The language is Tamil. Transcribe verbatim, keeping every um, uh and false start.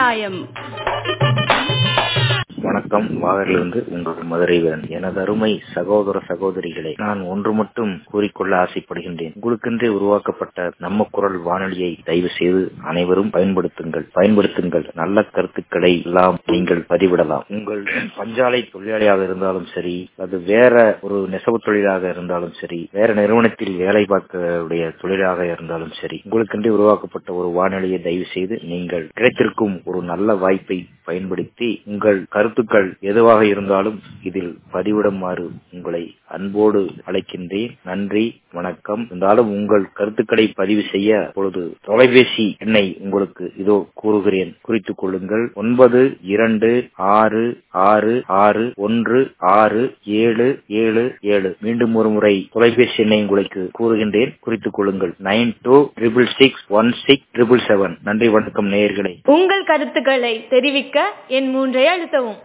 நியாயம். வணக்கம். வாகரிலிருந்து உங்கள் மதுரை வீரன். எனது அருமை சகோதர சகோதரிகளை நான் ஒன்று மட்டும் கூறிக்கொள்ள ஆசைப்படுகின்றேன். உங்களுக்கென்றே உருவாக்கப்பட்ட நம்ம குரல் வானொலியை தயவு செய்து அனைவரும் பயன்படுத்துங்கள் பயன்படுத்துங்கள் நல்ல கருத்துக்களை எல்லாம் நீங்கள் பதிவிடலாம். உங்கள் பஞ்சாலை தொழிலாளியாக இருந்தாலும் சரி, அது வேற ஒரு நெசவு தொழிலாக இருந்தாலும் சரி, வேற நிறுவனத்தில் வேலை பார்க்கக்கூடிய தொழிலாக இருந்தாலும் சரி, உங்களுக்கென்றே உருவாக்கப்பட்ட ஒரு வானொலியை தயவு செய்து நீங்கள் கிடைத்திருக்கும் ஒரு நல்ல வாய்ப்பை பயன்படுத்தி உங்கள் கருத்துக்கள் எதுவாக இருந்தாலும் இதில் பதிவிடுமாறு உங்களை அன்போடு அழைக்கின்றேன். நன்றி, வணக்கம். இருந்தாலும் உங்கள் கருத்துக்களை பதிவு செய்ய பொழுது தொலைபேசி எண்ணை உங்களுக்கு இதோ கூறுகிறேன், குறித்துக் கொள்ளுங்கள். ஒன்பது இரண்டு ஆறு ஆறு ஆறு ஒன்று ஆறு ஏழு ஏழு ஏழு. மீண்டும் ஒரு முறை தொலைபேசி எண்ணை உங்களுக்கு கூறுகின்றேன், குறித்துக் கொள்ளுங்கள். Nine two triple six one six triple seven. நன்றி, வணக்கம் நேயர்களே. உங்கள் கருத்துக்களை தெரிவிக்க என் மூன்றை அழுத்தவும்.